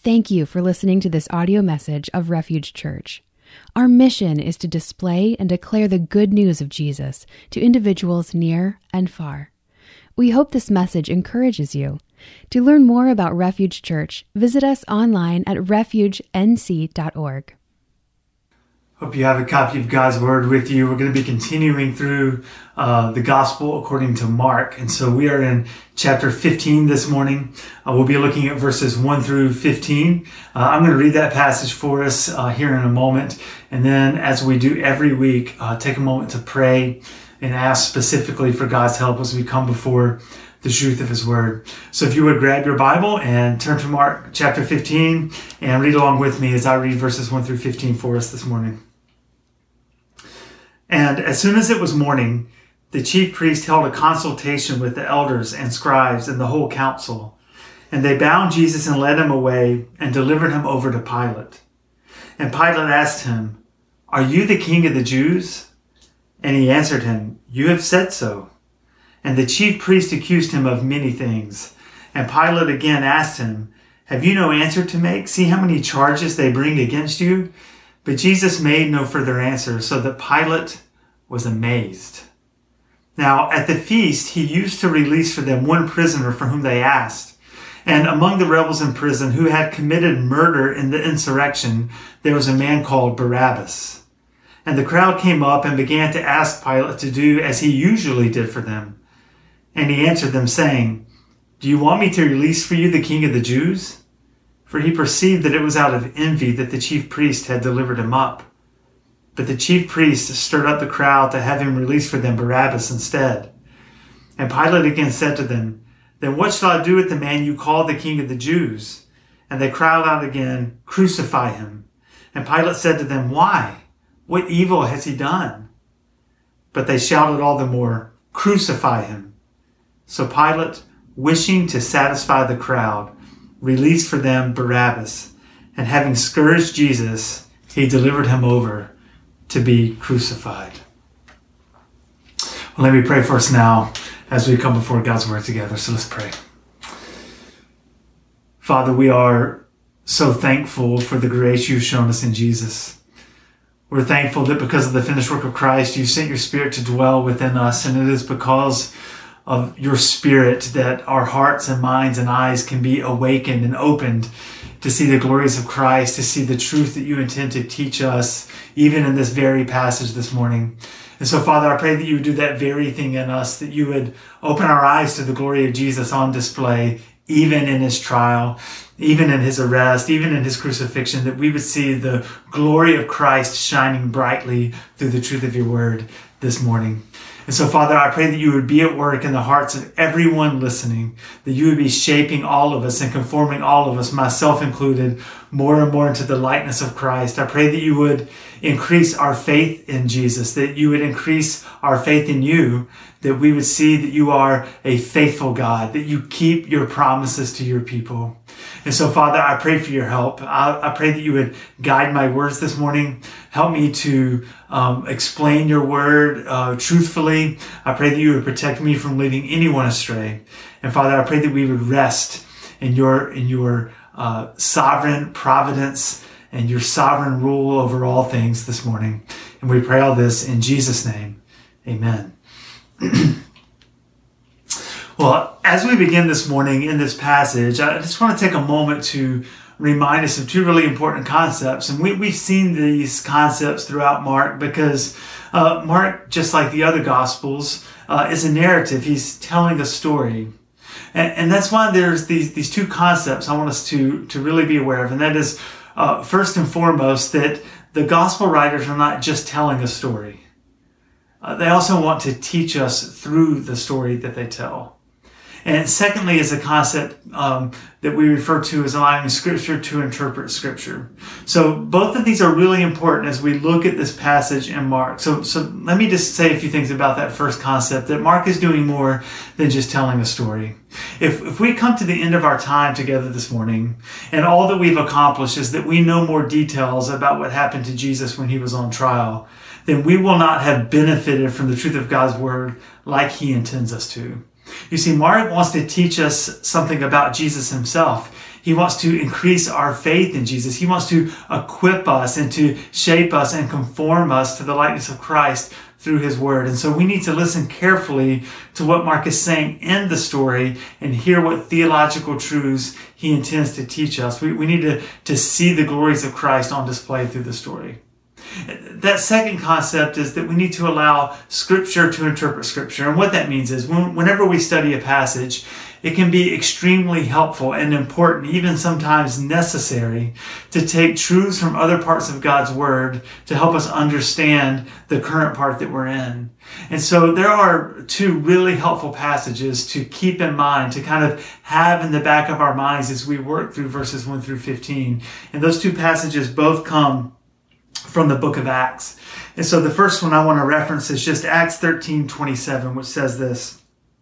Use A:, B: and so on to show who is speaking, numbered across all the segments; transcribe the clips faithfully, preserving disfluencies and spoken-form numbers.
A: Thank you for listening to this audio message of Refuge Church. Our mission is to display and declare the good news of Jesus to individuals near and far. We hope this message encourages you. To learn more about Refuge Church, visit us online at refuge n c dot org.
B: Hope you have a copy of God's Word with you. We're going to be continuing through uh, the Gospel according to Mark. And so we are in chapter fifteen this morning. Uh, we'll be looking at verses one through fifteen. Uh, I'm going to read that passage for us uh, here in a moment. And then, as we do every week, uh, take a moment to pray and ask specifically for God's help as we come before the truth of His Word. So if you would grab your Bible and turn to Mark chapter fifteen and read along with me as I read verses one through fifteen for us this morning. And as soon as it was morning, the chief priest held a consultation with the elders and scribes and the whole council. And they bound Jesus and led him away and delivered him over to Pilate. And Pilate asked him, "Are you the king of the Jews?" And he answered him, "You have said so." And the chief priest accused him of many things. And Pilate again asked him, "Have you no answer to make? See how many charges they bring against you?" But Jesus made no further answer, so that Pilate was amazed. Now, at the feast, he used to release for them one prisoner for whom they asked. And among the rebels in prison who had committed murder in the insurrection, there was a man called Barabbas. And the crowd came up and began to ask Pilate to do as he usually did for them. And he answered them, saying, "Do you want me to release for you the king of the Jews?" For he perceived that it was out of envy that the chief priest had delivered him up. But the chief priest stirred up the crowd to have him release for them Barabbas instead. And Pilate again said to them, "Then what shall I do with the man you call the king of the Jews?" And they cried out again, "Crucify him." And Pilate said to them, "Why? What evil has he done?" But they shouted all the more, "Crucify him." So Pilate, wishing to satisfy the crowd, released for them Barabbas, and having scourged Jesus, he delivered him over to be crucified. Well, let me pray for us now as we come before God's Word together. So let's pray. Father, we are so thankful for the grace you've shown us in Jesus. We're thankful that because of the finished work of Christ, you sent your Spirit to dwell within us, and it is because of your Spirit that our hearts and minds and eyes can be awakened and opened to see the glories of Christ, to see the truth that you intend to teach us, even in this very passage this morning. And so, Father, I pray that you would do that very thing in us, that you would open our eyes to the glory of Jesus on display, even in his trial, even in his arrest, even in his crucifixion, that we would see the glory of Christ shining brightly through the truth of your word this morning. And so, Father, I pray that you would be at work in the hearts of everyone listening, that you would be shaping all of us and conforming all of us, myself included, more and more into the likeness of Christ. I pray that you would increase our faith in Jesus, that you would increase our faith in you, that we would see that you are a faithful God, that you keep your promises to your people. And so, Father, I pray for your help. I, I pray that you would guide my words this morning. Help me to um, explain your word uh, truthfully. I pray that you would protect me from leading anyone astray. And Father, I pray that we would rest in your in your uh, sovereign providence and your sovereign rule over all things this morning. And we pray all this in Jesus' name. Amen. Well, as we begin this morning in this passage, I just want to take a moment to remind us of two really important concepts. And we, we've seen these concepts throughout Mark because uh, Mark, just like the other Gospels, uh, is a narrative. He's telling a story. And, and that's why there's these, these two concepts I want us to, to really be aware of. And that is, uh, first and foremost, that the Gospel writers are not just telling a story. Uh, they also want to teach us through the story that they tell. And secondly is a concept um, that we refer to as allowing Scripture to interpret Scripture. So both of these are really important as we look at this passage in Mark. So, so let me just say a few things about that first concept, that Mark is doing more than just telling a story. If, if we come to the end of our time together this morning, and all that we've accomplished is that we know more details about what happened to Jesus when he was on trial, then we will not have benefited from the truth of God's word like he intends us to. You see, Mark wants to teach us something about Jesus himself. He wants to increase our faith in Jesus. He wants to equip us and to shape us and conform us to the likeness of Christ through his word. And so we need to listen carefully to what Mark is saying in the story and hear what theological truths he intends to teach us. We, we need to, to see the glories of Christ on display through the story. That second concept is that we need to allow Scripture to interpret Scripture. And what that means is when, whenever we study a passage, it can be extremely helpful and important, even sometimes necessary, to take truths from other parts of God's Word to help us understand the current part that we're in. And so there are two really helpful passages to keep in mind, to kind of have in the back of our minds as we work through verses one through fifteen. And those two passages both come from the book of Acts. And so the first one I want to reference is just Acts thirteen twenty-seven, which says this: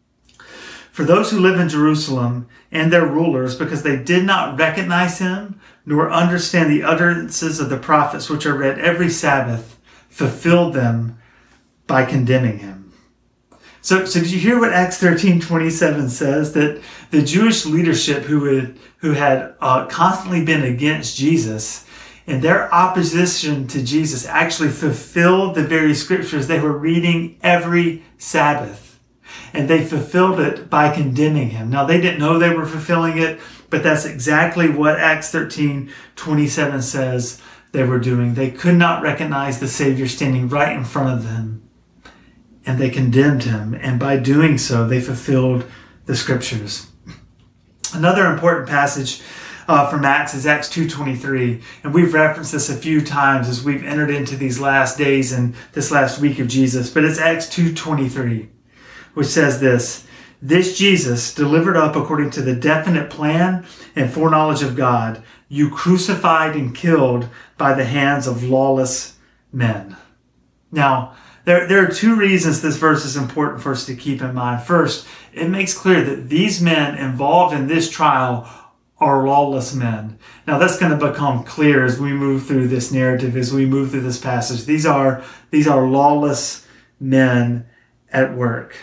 B: "For those who live in Jerusalem and their rulers, because they did not recognize him, nor understand the utterances of the prophets which are read every Sabbath, fulfilled them by condemning him." So, so did you hear what Acts thirteen twenty-seven says? That the Jewish leadership who had, who had uh, constantly been against Jesus, and their opposition to Jesus actually fulfilled the very scriptures they were reading every Sabbath. And they fulfilled it by condemning him. Now, they didn't know they were fulfilling it, but that's exactly what Acts thirteen twenty-seven says they were doing. They could not recognize the Savior standing right in front of them, and they condemned him. And by doing so, they fulfilled the scriptures. Another important passage Uh, from Acts is Acts two twenty-three. And we've referenced this a few times as we've entered into these last days and this last week of Jesus. But it's Acts two twenty-three, which says this: "This Jesus, delivered up according to the definite plan and foreknowledge of God, you crucified and killed by the hands of lawless men." Now, there, there are two reasons this verse is important for us to keep in mind. First, it makes clear that these men involved in this trial are lawless men. Now that's going to become clear as we move through this narrative, as we move through this passage. These are, these are lawless men at work.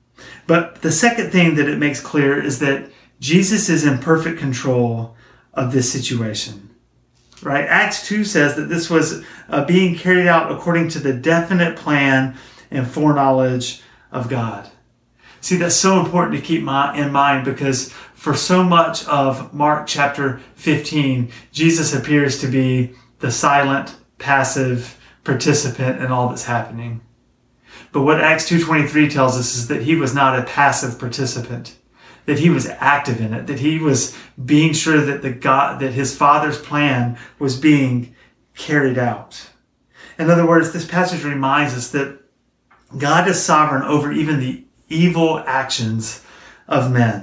B: But the second thing that it makes clear is that Jesus is in perfect control of this situation. Right? Acts two says that this was uh, being carried out according to the definite plan and foreknowledge of God. See, that's so important to keep my, in mind, because for so much of Mark chapter fifteen, Jesus appears to be the silent, passive participant in all that's happening. But what Acts two twenty-three tells us is that he was not a passive participant, that he was active in it, that he was being sure that the God, that his Father's plan was being carried out. In other words, this passage reminds us that God is sovereign over even the evil actions of men.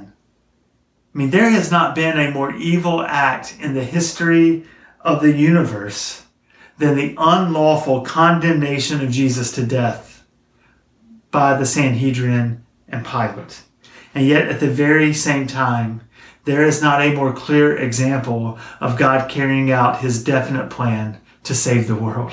B: I mean, there has not been a more evil act in the history of the universe than the unlawful condemnation of Jesus to death by the Sanhedrin and Pilate. And yet, at the very same time, there is not a more clear example of God carrying out his definite plan to save the world.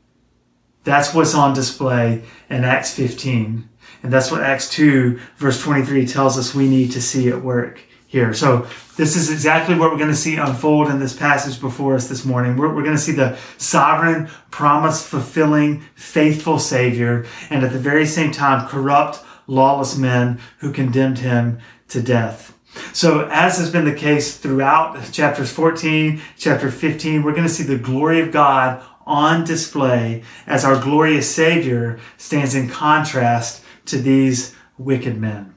B: That's what's on display in Acts fifteen. And that's what Acts two, verse twenty-three tells us we need to see at work here. So this is exactly what we're going to see unfold in this passage before us this morning. We're, we're going to see the sovereign, promise-fulfilling, faithful Savior, and at the very same time, corrupt, lawless men who condemned him to death. So as has been the case throughout chapters fourteen, chapter fifteen, we're going to see the glory of God on display as our glorious Savior stands in contrast to these wicked men.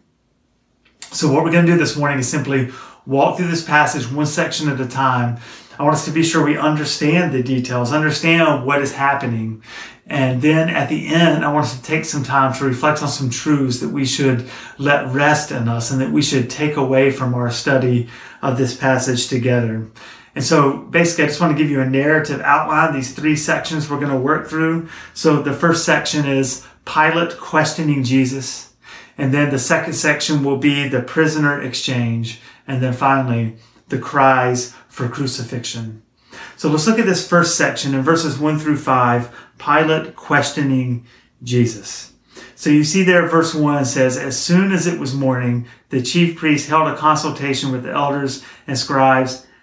B: So what we're going to do this morning is simply walk through this passage one section at a time. I want us to be sure we understand the details, understand what is happening. And then at the end, I want us to take some time to reflect on some truths that we should let rest in us and that we should take away from our study of this passage together. And so basically, I just want to give you a narrative outline, these three sections we're going to work through. So the first section is Pilate questioning Jesus. And then the second section will be the prisoner exchange. And then finally, the cries for crucifixion. So let's look at this first section in verses one through five, Pilate questioning Jesus. So you see there, verse one says, "As soon as it was morning, the chief priests held a consultation with the elders and scribes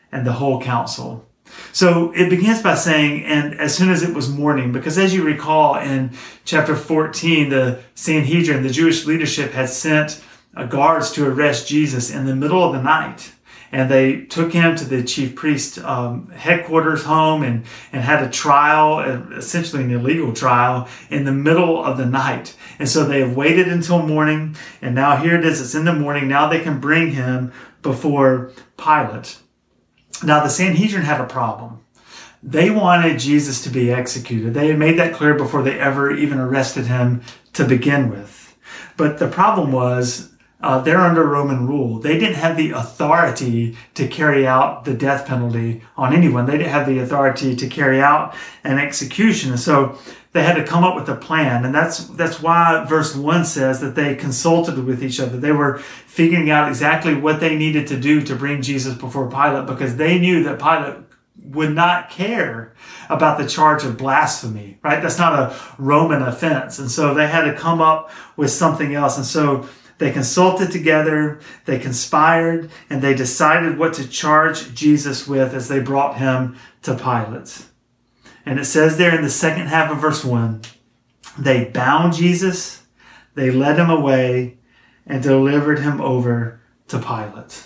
B: and the whole council. So it begins by saying, and as soon as it was morning, because as you recall in chapter fourteen, the Sanhedrin, the Jewish leadership, had sent guards to arrest Jesus in the middle of the night. And they took him to the chief priest um, headquarters home and, and had a trial, essentially an illegal trial, in the middle of the night. And so they have waited until morning, and now here it is, it's in the morning. Now they can bring him before Pilate. Now the Sanhedrin had a problem. They wanted Jesus to be executed. They had made that clear before they ever even arrested him to begin with. But the problem was, Uh, they're under Roman rule. They didn't have the authority to carry out the death penalty on anyone. They didn't have the authority to carry out an execution. And so they had to come up with a plan. And that's, that's why verse one says that they consulted with each other. They were figuring out exactly what they needed to do to bring Jesus before Pilate, because they knew that Pilate would not care about the charge of blasphemy, right? That's not a Roman offense. And so they had to come up with something else. And so they consulted together, they conspired, and they decided what to charge Jesus with as they brought him to Pilate. And it says there in the second half of verse one, they bound Jesus, they led him away, and delivered him over to Pilate.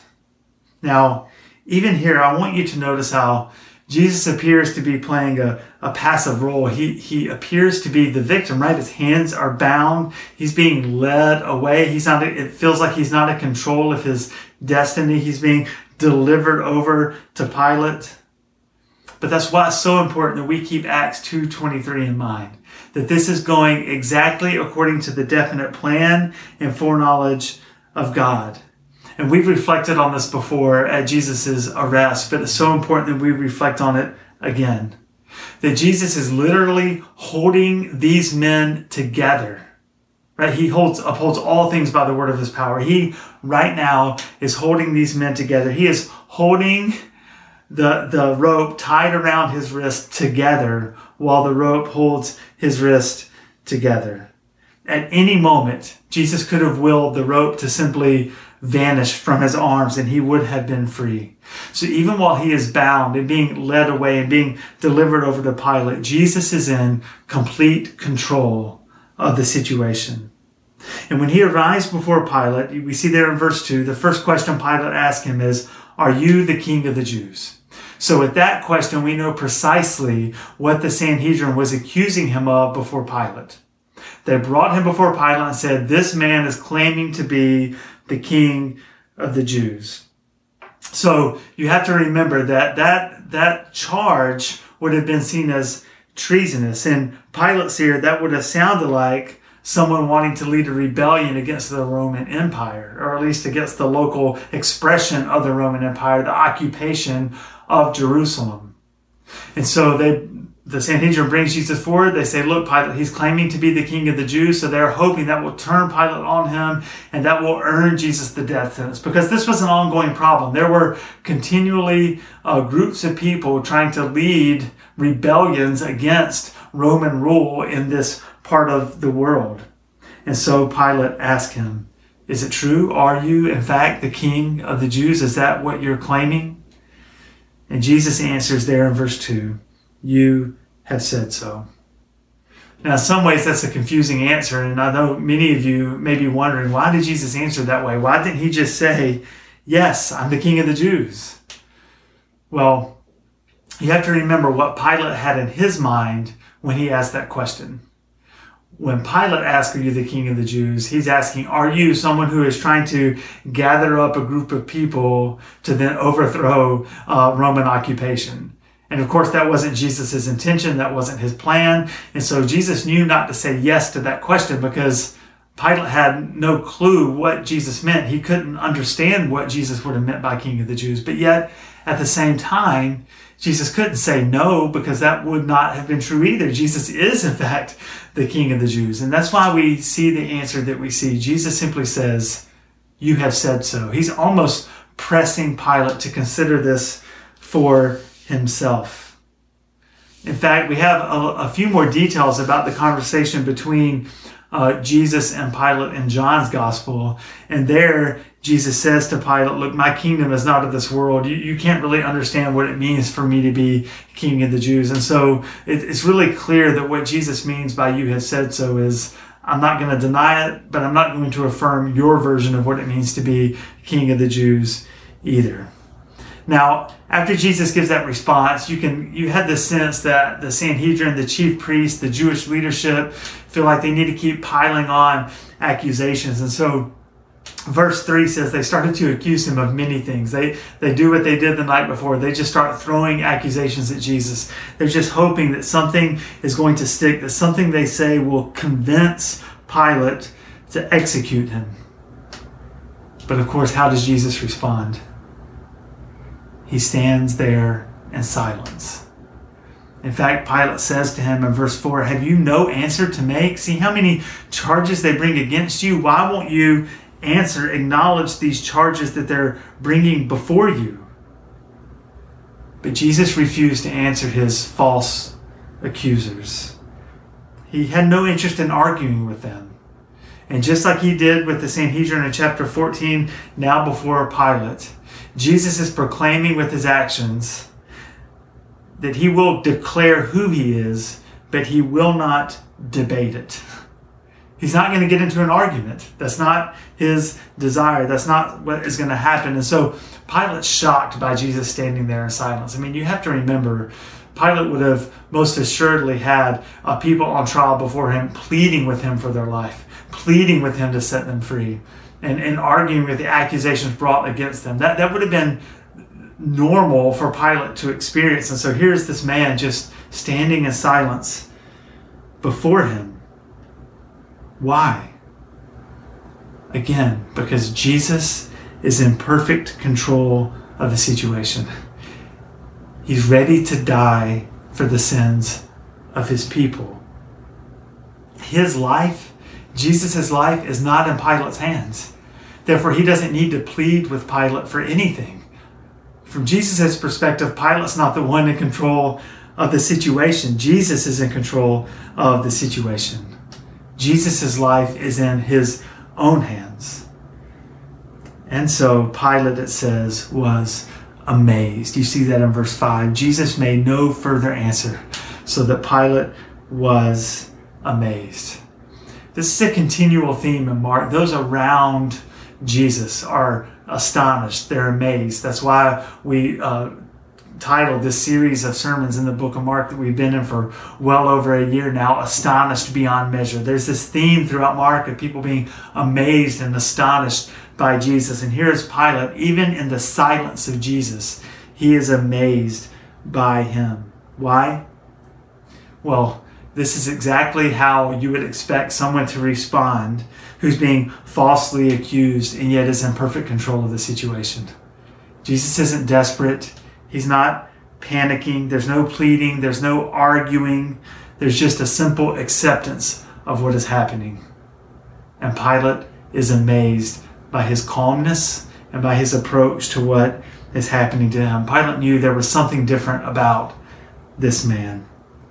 B: Now, even here, I want you to notice how Jesus appears to be playing a, a passive role. He, he appears to be the victim, right? His hands are bound. He's being led away. He's not, it feels like he's not in control of his destiny. He's being delivered over to Pilate. But that's why it's so important that we keep Acts two twenty-three in mind, that this is going exactly according to the definite plan and foreknowledge of God. And we've reflected on this before at Jesus' arrest, but it's so important that we reflect on it again. That Jesus is literally holding these men together, right? He holds, upholds all things by the word of his power. He right now is holding these men together. He is holding the, the rope tied around his wrist together while the rope holds his wrist together. At any moment, Jesus could have willed the rope to simply vanish from his arms and he would have been free. So even while he is bound and being led away and being delivered over to Pilate, Jesus is in complete control of the situation. And when he arrives before Pilate, we see there in verse two, the first question Pilate asks him is, "Are you the king of the Jews?" So with that question, we know precisely what the Sanhedrin was accusing him of before Pilate. They brought him before Pilate and said, "This man is claiming to be the king of the Jews." So you have to remember that that, that charge would have been seen as treasonous. In Pilate's ear, that would have sounded like someone wanting to lead a rebellion against the Roman Empire, or at least against the local expression of the Roman Empire, the occupation of Jerusalem. And so they The Sanhedrin brings Jesus forward. They say, "Look, Pilate, he's claiming to be the king of the Jews." So they're hoping that will turn Pilate on him and that will earn Jesus the death sentence, because this was an ongoing problem. There were continually uh, groups of people trying to lead rebellions against Roman rule in this part of the world. And so Pilate asked him, "Is it true? Are you, in fact, the king of the Jews? Is that what you're claiming?" And Jesus answers there in verse two, "You have said so." Now, in some ways, that's a confusing answer. And I know many of you may be wondering, why did Jesus answer that way? Why didn't he just say, "Yes, I'm the king of the Jews"? Well, you have to remember what Pilate had in his mind when he asked that question. When Pilate asks, "Are you the king of the Jews?" he's asking, are you someone who is trying to gather up a group of people to then overthrow uh, Roman occupation? And of course, that wasn't Jesus' intention. That wasn't his plan. And so Jesus knew not to say yes to that question, because Pilate had no clue what Jesus meant. He couldn't understand what Jesus would have meant by king of the Jews. But yet, at the same time, Jesus couldn't say no, because that would not have been true either. Jesus is, in fact, the king of the Jews. And that's why we see the answer that we see. Jesus simply says, "You have said so." He's almost pressing Pilate to consider this for himself. In fact, we have a, a few more details about the conversation between uh, Jesus and Pilate in John's gospel. And there, Jesus says to Pilate, look, my kingdom is not of this world. You, you can't really understand what it means for me to be king of the Jews. And so it, it's really clear that what Jesus means by you have said so is, I'm not going to deny it, but I'm not going to affirm your version of what it means to be king of the Jews either. Now, after Jesus gives that response, you can you had the sense that the Sanhedrin, the chief priests, the Jewish leadership feel like they need to keep piling on accusations. And so verse three says they started to accuse him of many things. They they do what they did the night before. They just start throwing accusations at Jesus. They're just hoping that something is going to stick, that something they say will convince Pilate to execute him. But of course, how does Jesus respond? He stands there in silence. In fact, Pilate says to him in verse four, have you no answer to make? See how many charges they bring against you? Why won't you answer, acknowledge these charges that they're bringing before you? But Jesus refused to answer his false accusers. He had no interest in arguing with them. And just like he did with the Sanhedrin in chapter fourteen, now before Pilate, Jesus is proclaiming with his actions that he will declare who he is, but he will not debate it. He's not going to get into an argument. That's not his desire. That's not what is going to happen. And so Pilate's shocked by Jesus standing there in silence. I mean, you have to remember, Pilate would have most assuredly had uh, people on trial before him pleading with him for their life, pleading with him to set them free, and, and arguing with the accusations brought against them. That, that would have been normal for Pilate to experience. And so here's this man just standing in silence before him. Why? Again, because Jesus is in perfect control of the situation. He's ready to die for the sins of his people. His life, Jesus' life, is not in Pilate's hands. Therefore, he doesn't need to plead with Pilate for anything. From Jesus' perspective, Pilate's not the one in control of the situation. Jesus is in control of the situation. Jesus' life is in his own hands. And so Pilate, it says, was amazed. You see that in verse five. Jesus made no further answer, so that Pilate was amazed. This is a continual theme in Mark. Those around Jesus are astonished. They're amazed. That's why we uh, titled this series of sermons in the book of Mark that we've been in for well over a year now, Astonished Beyond Measure. There's this theme throughout Mark of people being amazed and astonished by Jesus. And here's Pilate, even in the silence of Jesus, he is amazed by him. Why? Well, this is exactly how you would expect someone to respond who's being falsely accused and yet is in perfect control of the situation. Jesus isn't desperate. He's not panicking. There's no pleading. There's no arguing. There's just a simple acceptance of what is happening. And Pilate is amazed by his calmness and by his approach to what is happening to him. Pilate knew there was something different about this man.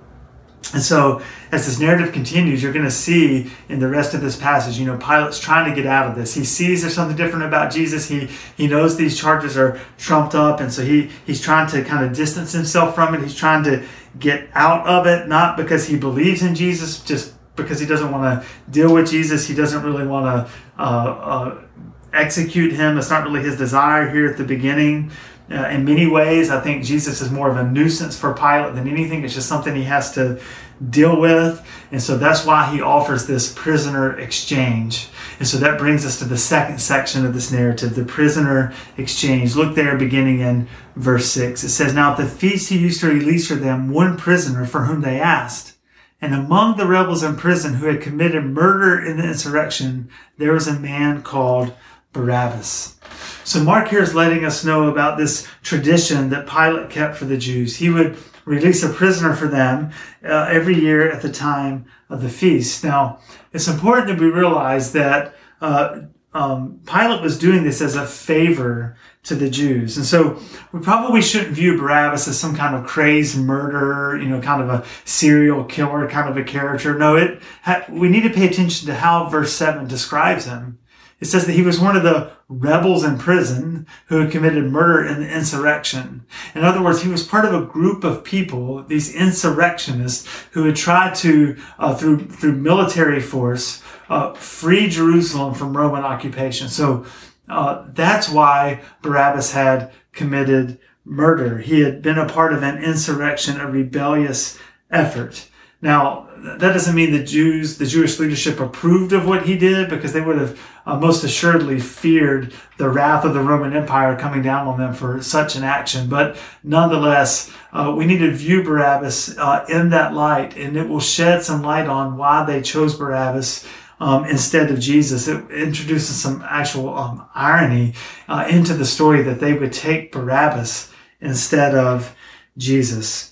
B: And so as this narrative continues, you're going to see in the rest of this passage, you know, Pilate's trying to get out of this. He sees there's something different about Jesus. He he knows these charges are trumped up. And so he he's trying to kind of distance himself from it. He's trying to get out of it, not because he believes in Jesus, just because he doesn't want to deal with Jesus. He doesn't really want to uh, uh, execute him. It's not really his desire here at the beginning. Uh, in many ways, I think Jesus is more of a nuisance for Pilate than anything. It's just something he has to deal with. And so that's why he offers this prisoner exchange. And so that brings us to the second section of this narrative, the prisoner exchange. Look there beginning in verse six. It says, "Now at the feast he used to release for them one prisoner for whom they asked. And among the rebels in prison who had committed murder in the insurrection, there was a man called Barabbas." So Mark here is letting us know about this tradition that Pilate kept for the Jews. He would release a prisoner for them uh, every year at the time of the feast. Now, it's important that we realize that uh, um, Pilate was doing this as a favor to the Jews. And so we probably shouldn't view Barabbas as some kind of crazed murderer, you know, kind of a serial killer kind of a character. No, it ha- we need to pay attention to how verse seven describes him. It says that he was one of the rebels in prison who had committed murder in the insurrection. In other words, he was part of a group of people, these insurrectionists, who had tried to, uh, through through military force, uh, free Jerusalem from Roman occupation. So uh, that's why Barabbas had committed murder. He had been a part of an insurrection, a rebellious effort. Now, that doesn't mean the Jews, the Jewish leadership approved of what he did, because they would have uh, most assuredly feared the wrath of the Roman Empire coming down on them for such an action. But nonetheless, uh, we need to view Barabbas uh, in that light, and it will shed some light on why they chose Barabbas um, instead of Jesus. It introduces some actual um, irony uh, into the story that they would take Barabbas instead of Jesus.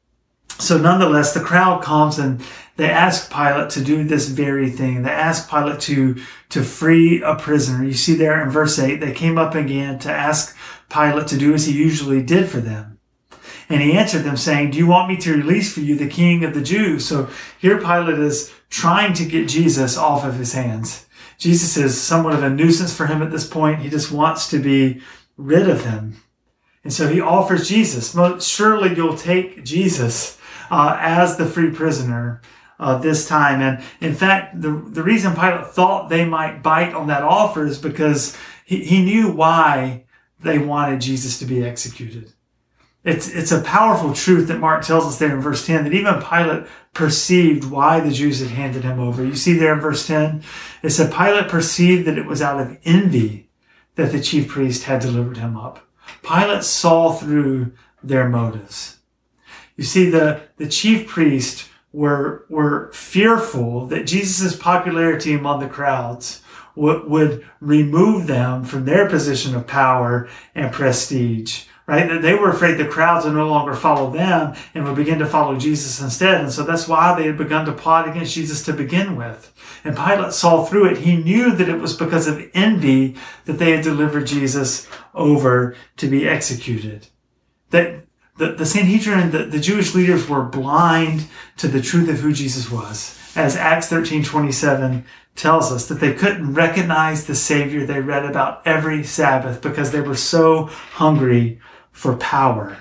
B: So nonetheless, the crowd comes and they ask Pilate to do this very thing. They ask Pilate to, to free a prisoner. You see there in verse eight, they came up again to ask Pilate to do as he usually did for them. And he answered them saying, "Do you want me to release for you the King of the Jews?" So here Pilate is trying to get Jesus off of his hands. Jesus is somewhat of a nuisance for him at this point. He just wants to be rid of him. And so he offers Jesus. Most surely you'll take Jesus Uh, as the free prisoner uh, this time. And in fact, the the reason Pilate thought they might bite on that offer is because he, he knew why they wanted Jesus to be executed. It's, it's a powerful truth that Mark tells us there in verse ten, that even Pilate perceived why the Jews had handed him over. You see there in verse ten, it said Pilate perceived that it was out of envy that the chief priest had delivered him up. Pilate saw through their motives. You see, the, the chief priests were, were fearful that Jesus' popularity among the crowds would, would remove them from their position of power and prestige, right? That they were afraid the crowds would no longer follow them and would begin to follow Jesus instead. And so that's why they had begun to plot against Jesus to begin with. And Pilate saw through it. He knew that it was because of envy that they had delivered Jesus over to be executed. That The, the Sanhedrin, the, the Jewish leaders were blind to the truth of who Jesus was. As Acts thirteen twenty-seven tells us, that they couldn't recognize the Savior they read about every Sabbath because they were so hungry for power.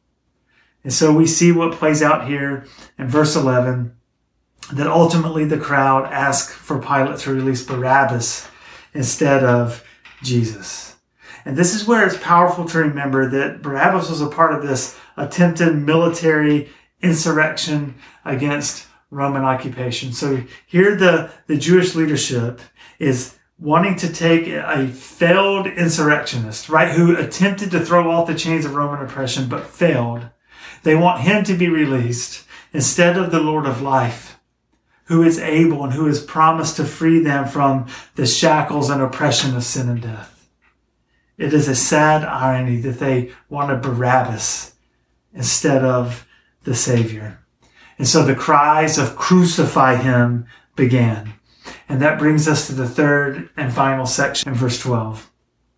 B: And so we see what plays out here in verse eleven, that ultimately the crowd asked for Pilate to release Barabbas instead of Jesus. And this is where it's powerful to remember that Barabbas was a part of this attempted military insurrection against Roman occupation. So here the, the Jewish leadership is wanting to take a failed insurrectionist, right, who attempted to throw off the chains of Roman oppression but failed. They want him to be released instead of the Lord of life, who is able and who has promised to free them from the shackles and oppression of sin and death. It is a sad irony that they wanted Barabbas instead of the Savior. And so the cries of "Crucify him" began. And that brings us to the third and final section in verse twelve.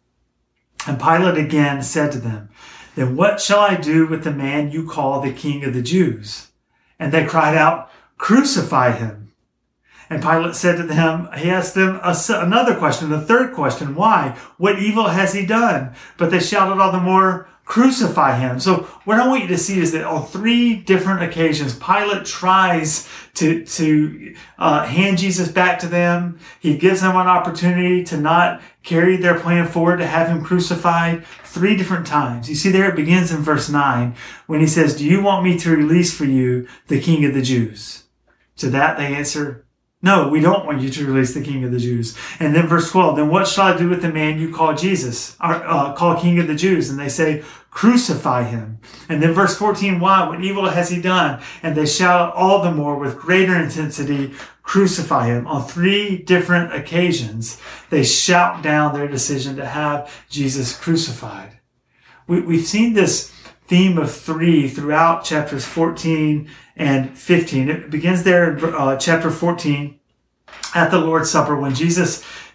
B: And Pilate again said to them, "Then what shall I do with the man you call the King of the Jews?" And they cried out, "Crucify him." And Pilate said to them, he asked them a, another question, the third question, why? What evil has he done? But they shouted all the more, "Crucify him." So what I want you to see is that on three different occasions, Pilate tries to, to uh, hand Jesus back to them. He gives them an opportunity to not carry their plan forward, to have him crucified three different times. You see there, it begins in verse nine when he says, "Do you want me to release for you the King of the Jews?" To that they answer, "No, we don't want you to release the King of the Jews." And then verse twelve, "Then what shall I do with the man you call Jesus, or uh, call King of the Jews?" And they say, "Crucify him." And then verse fourteen, "Why? What evil has he done?" And they shout all the more with greater intensity, "Crucify him." On three different occasions, they shout down their decision to have Jesus crucified. We, we've seen this theme of three throughout chapters fourteen and fifteen. It begins there in uh, chapter fourteen at the Lord's Supper when Jesus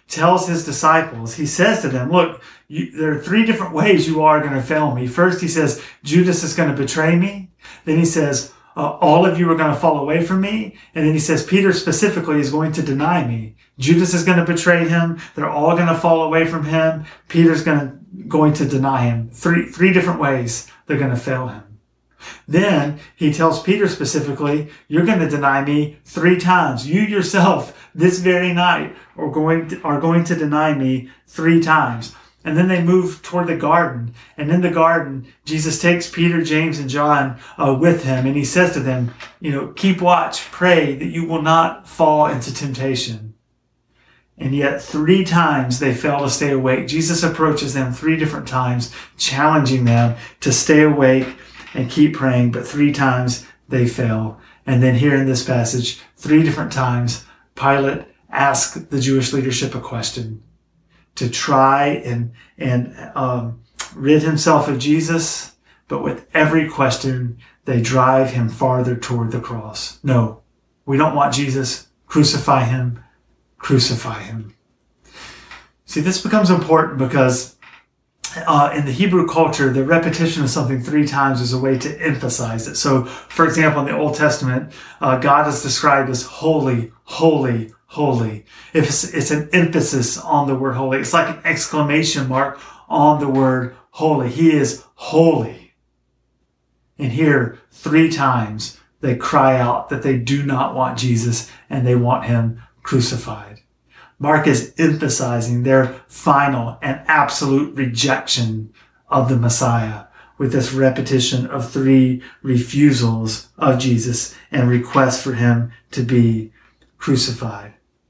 B: tells his disciples, he says to them, look, you, there are three different ways you are going to fail me. First, he says, Judas is going to betray me. Then he says, uh, all of you are going to fall away from me. And then he says, Peter specifically is going to deny me. Judas is going to betray him. They're all going to fall away from him. Peter's going to, going to deny him. Three, three different ways they're going to fail him. Then he tells Peter specifically, you're going to deny me three times. You yourself this very night are going to, are going to deny me three times. And then they move toward the garden. And in the garden, Jesus takes Peter, James, and John uh, with him. And he says to them, you know, keep watch, pray that you will not fall into temptation. And yet three times they fail to stay awake. Jesus approaches them three different times, challenging them to stay awake and keep praying, but three times they fail. And then here in this passage, three different times, Pilate asked the Jewish leadership a question to try and, and um, rid himself of Jesus. But with every question, they drive him farther toward the cross. No, we don't want Jesus. Crucify him. Crucify him. See, this becomes important because Uh, in the Hebrew culture, the repetition of something three times is a way to emphasize it. So, for example, in the Old Testament, uh, God is described as holy, holy, holy. It's, it's an emphasis on the word holy. It's like an exclamation mark on the word holy. He is holy. And here, three times, they cry out that they do not want Jesus and they want him crucified. Mark is emphasizing their final and absolute rejection of the Messiah with this repetition of three refusals of Jesus and requests for him to be crucified.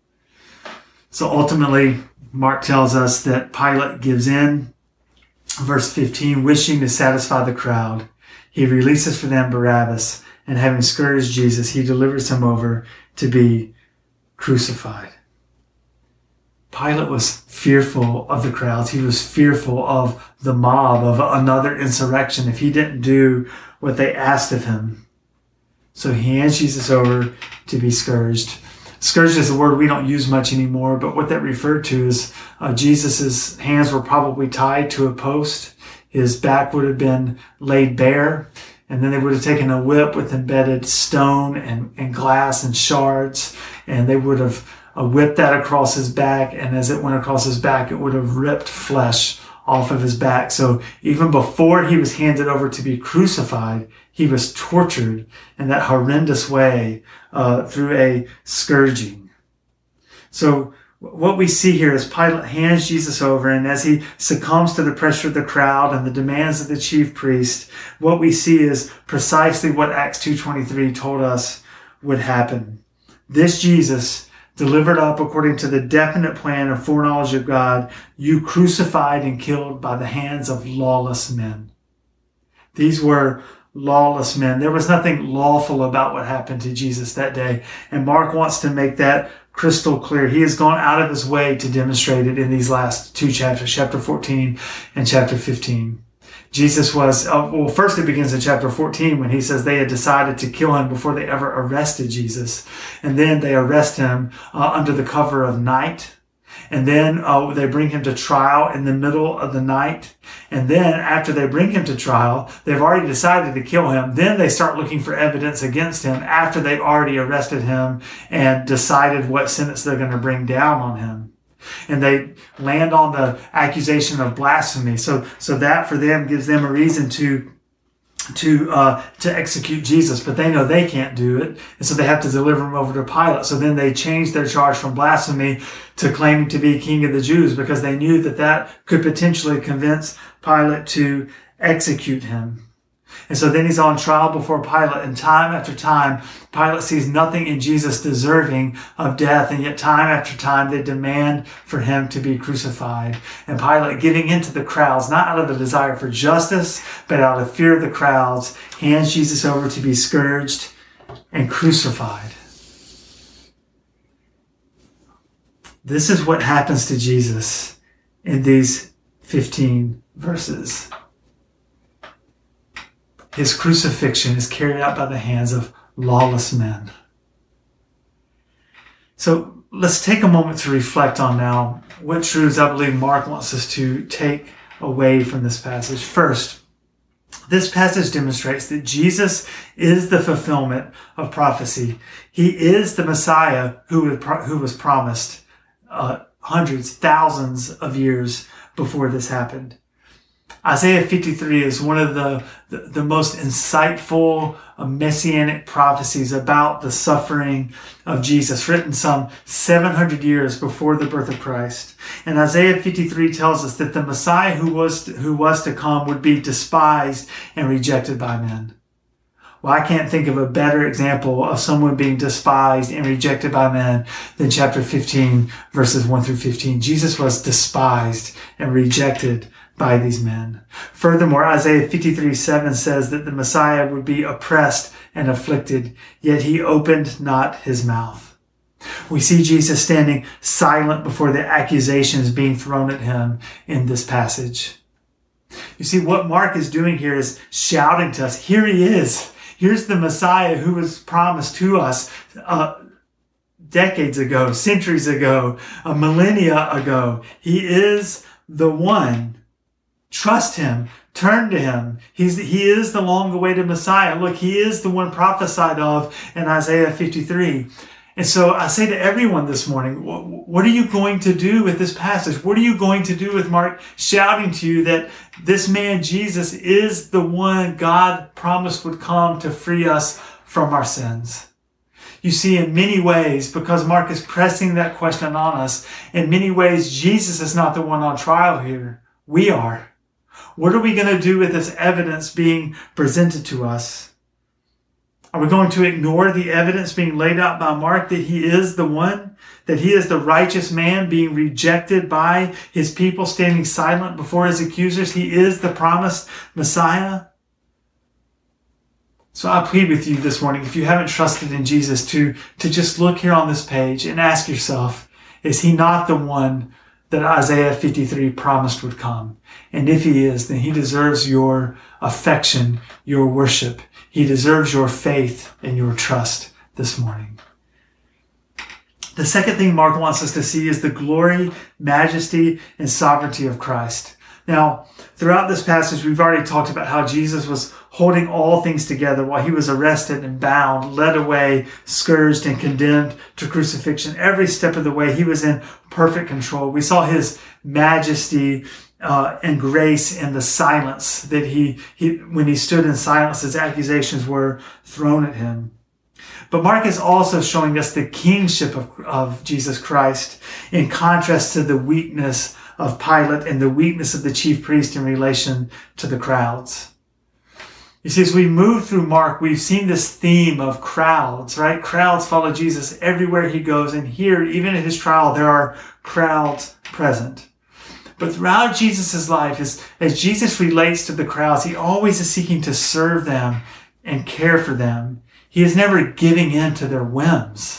B: So ultimately, Mark tells us that Pilate gives in. Verse fifteen, wishing to satisfy the crowd, he releases for them Barabbas, and having scourged Jesus, he delivers him over to be crucified. Pilate was fearful of the crowds. He was fearful of the mob, of another insurrection if he didn't do what they asked of him. So he hands Jesus over to be scourged. Scourged is a word we don't use much anymore, but what that referred to is uh, Jesus' hands were probably tied to a post. His back would have been laid bare, and then they would have taken a whip with embedded stone and, and glass and shards, and they would have Uh, whipped that across his back, and as it went across his back, it would have ripped flesh off of his back. So even before he was handed over to be crucified, he was tortured in that horrendous way uh, through a scourging. So what we see here is Pilate hands Jesus over, and as he succumbs to the pressure of the crowd and the demands of the chief priest, what we see is precisely what Acts two twenty-three told us would happen. This Jesus, delivered up according to the definite plan and foreknowledge of God, you crucified and killed by the hands of lawless men. These were lawless men. There was nothing lawful about what happened to Jesus that day. And Mark wants to make that crystal clear. He has gone out of his way to demonstrate it in these last two chapters, chapter fourteen and chapter fifteen. Jesus was, uh, well, first it begins in chapter fourteen when he says they had decided to kill him before they ever arrested Jesus. And then they arrest him uh, under the cover of night. And then uh, they bring him to trial in the middle of the night. And then after they bring him to trial, they've already decided to kill him. Then they start looking for evidence against him after they've already arrested him and decided what sentence they're going to bring down on him. And they land on the accusation of blasphemy. So, so that for them gives them a reason to to uh, to execute Jesus, but they know they can't do it, and so they have to deliver him over to Pilate. So then they change their charge from blasphemy to claiming to be king of the Jews, because they knew that that could potentially convince Pilate to execute him. And so then he's on trial before Pilate, and time after time, Pilate sees nothing in Jesus deserving of death, and yet time after time they demand for him to be crucified. And Pilate, giving into the crowds, not out of a desire for justice, but out of fear of the crowds, hands Jesus over to be scourged and crucified. This is what happens to Jesus in these fifteen verses. His crucifixion is carried out by the hands of lawless men. So let's take a moment to reflect on now what truths I believe Mark wants us to take away from this passage. First, this passage demonstrates that Jesus is the fulfillment of prophecy. He is the Messiah who was promised uh, hundreds, thousands of years before this happened. Isaiah fifty-three is one of the, the, the most insightful uh, messianic prophecies about the suffering of Jesus, written some seven hundred years before the birth of Christ. And Isaiah fifty-three tells us that the Messiah who was to, who was to come would be despised and rejected by men. Well, I can't think of a better example of someone being despised and rejected by men than chapter fifteen, verses one through fifteen. Jesus was despised and rejected by these men. Furthermore, Isaiah fifty-three seven says that the Messiah would be oppressed and afflicted, yet he opened not his mouth. We see Jesus standing silent before the accusations being thrown at him in this passage. You see, what Mark is doing here is shouting to us, here he is. Here's the Messiah who was promised to us uh, decades ago, centuries ago, a millennia ago. He is the one. Trust him. Turn to him. He's, he is the long-awaited Messiah. Look, he is the one prophesied of in Isaiah fifty-three. And so I say to everyone this morning, what are you going to do with this passage? What are you going to do with Mark shouting to you that this man, Jesus, is the one God promised would come to free us from our sins? You see, in many ways, because Mark is pressing that question on us, in many ways, Jesus is not the one on trial here. We are. What are we going to do with this evidence being presented to us? Are we going to ignore the evidence being laid out by Mark that he is the one, that he is the righteous man being rejected by his people, standing silent before his accusers? He is the promised Messiah. So I plead with you this morning, if you haven't trusted in Jesus, to, to just look here on this page and ask yourself, is he not the one that Isaiah fifty-three promised would come? And if he is, then he deserves your affection, your worship. He deserves your faith and your trust this morning. The second thing Mark wants us to see is the glory, majesty, and sovereignty of Christ. Now, throughout this passage, we've already talked about how Jesus was holding all things together while he was arrested and bound, led away, scourged, and condemned to crucifixion. Every step of the way, he was in perfect control. We saw his majesty uh, and grace in the silence that he, he, when he stood in silence, his accusations were thrown at him. But Mark is also showing us the kingship of, of Jesus Christ in contrast to the weakness of Pilate and the weakness of the chief priest in relation to the crowds. You see, as we move through Mark, we've seen this theme of crowds, right? Crowds follow Jesus everywhere he goes. And here, even at his trial, there are crowds present. But throughout Jesus' life, as, as Jesus relates to the crowds, he always is seeking to serve them and care for them. He is never giving in to their whims.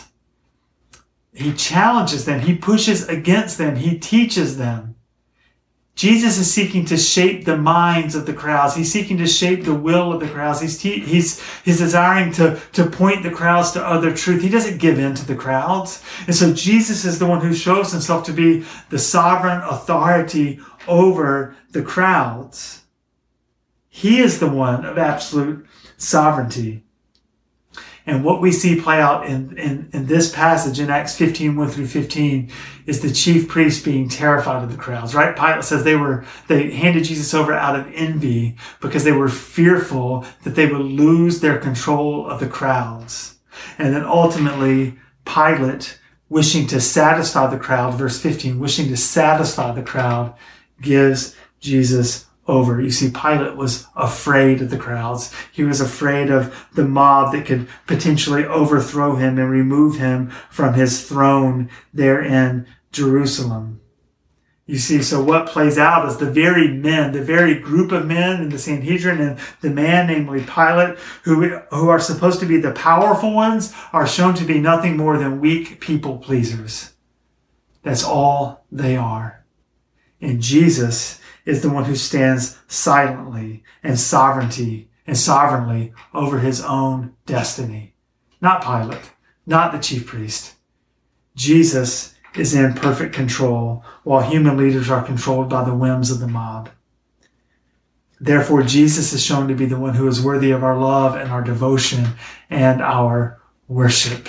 B: He challenges them. He pushes against them. He teaches them. Jesus is seeking to shape the minds of the crowds. He's seeking to shape the will of the crowds. He's, te- he's, he's desiring to, to point the crowds to other truth. He doesn't give in to the crowds. And so Jesus is the one who shows himself to be the sovereign authority over the crowds. He is the one of absolute sovereignty. And what we see play out in, in, in this passage in Acts fifteen, one through fifteen is the chief priests being terrified of the crowds, right? Pilate says they were, they handed Jesus over out of envy because they were fearful that they would lose their control of the crowds. And then ultimately, Pilate, wishing to satisfy the crowd, verse fifteen, wishing to satisfy the crowd, gives Jesus over. You see, Pilate was afraid of the crowds. He was afraid of the mob that could potentially overthrow him and remove him from his throne there in Jerusalem. You see, so what plays out is the very men, the very group of men in the Sanhedrin and the man, namely Pilate, who, who are supposed to be the powerful ones, are shown to be nothing more than weak people pleasers. That's all they are. And Jesus is the one who stands silently and sovereignty and sovereignly over his own destiny. Not Pilate, not the chief priest. Jesus is in perfect control, while human leaders are controlled by the whims of the mob. Therefore, Jesus is shown to be the one who is worthy of our love and our devotion and our worship.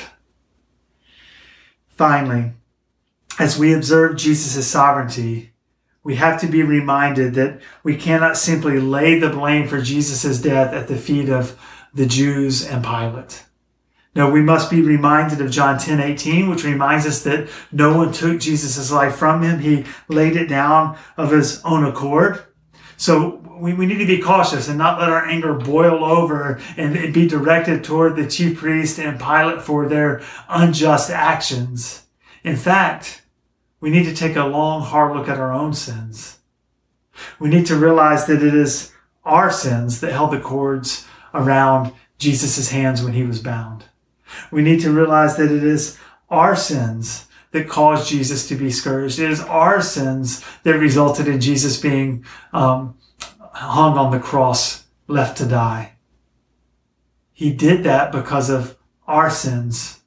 B: Finally, as we observe Jesus' sovereignty, we have to be reminded that we cannot simply lay the blame for Jesus' death at the feet of the Jews and Pilate. No, we must be reminded of John ten eighteen, which reminds us that no one took Jesus' life from him. He laid it down of his own accord. So we, we need to be cautious and not let our anger boil over and, and be directed toward the chief priest and Pilate for their unjust actions. In fact, we need to take a long, hard look at our own sins. We need to realize that it is our sins that held the cords around Jesus' hands when he was bound. We need to realize that it is our sins that caused Jesus to be scourged. It is our sins that resulted in Jesus being um, hung on the cross, left to die. He did that because of our sins.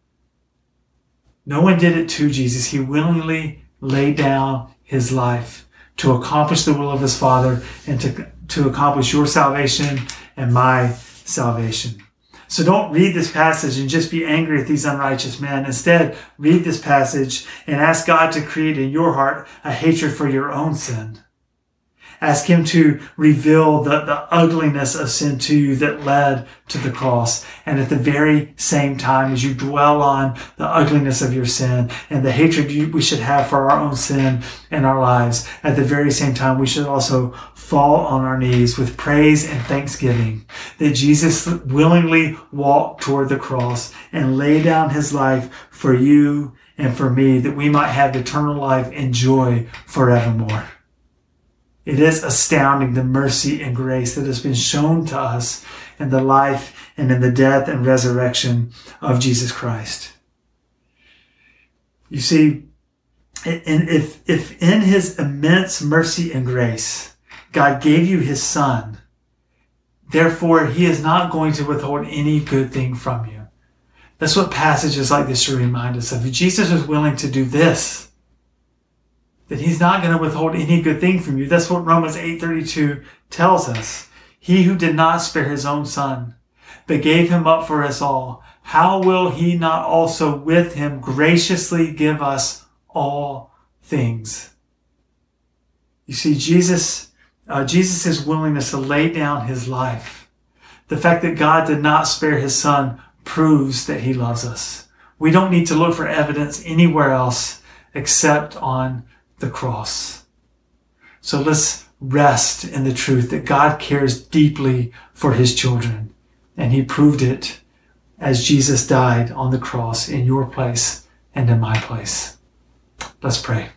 B: No one did it to Jesus. He willingly laid down his life to accomplish the will of his Father and to, to accomplish your salvation and my salvation. So don't read this passage and just be angry at these unrighteous men. Instead, read this passage and ask God to create in your heart a hatred for your own sin. Ask him to reveal the, the ugliness of sin to you that led to the cross. And at the very same time, as you dwell on the ugliness of your sin and the hatred you, we should have for our own sin in our lives, at the very same time, we should also fall on our knees with praise and thanksgiving that Jesus willingly walked toward the cross and laid down his life for you and for me, that we might have eternal life and joy forevermore. It is astounding, the mercy and grace that has been shown to us in the life and in the death and resurrection of Jesus Christ. You see, and if, if in his immense mercy and grace, God gave you his Son, therefore he is not going to withhold any good thing from you. That's what passages like this should remind us of. If Jesus was willing to do this, that he's not going to withhold any good thing from you. That's what Romans eight thirty-two tells us. He who did not spare his own Son, but gave him up for us all, how will he not also with him graciously give us all things? You see, Jesus, uh, Jesus' willingness to lay down his life, the fact that God did not spare his Son, proves that he loves us. We don't need to look for evidence anywhere else except on the cross. So let's rest in the truth that God cares deeply for his children. And he proved it as Jesus died on the cross in your place and in my place. Let's pray.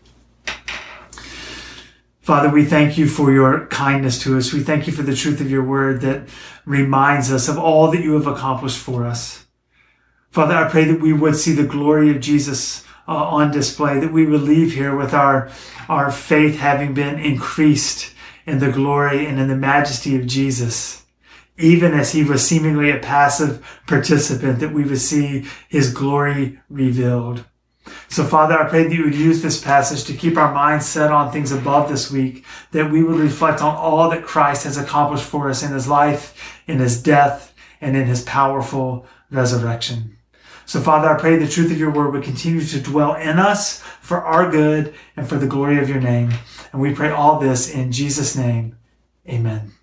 B: Father, we thank you for your kindness to us. We thank you for the truth of your word that reminds us of all that you have accomplished for us. Father, I pray that we would see the glory of Jesus Uh, on display, that we would leave here with our, our faith having been increased in the glory and in the majesty of Jesus. Even as he was seemingly a passive participant, that we would see his glory revealed. So Father, I pray that you would use this passage to keep our minds set on things above this week, that we would reflect on all that Christ has accomplished for us in his life, in his death, and in his powerful resurrection. So Father, I pray the truth of your word would continue to dwell in us for our good and for the glory of your name. And we pray all this in Jesus' name. Amen.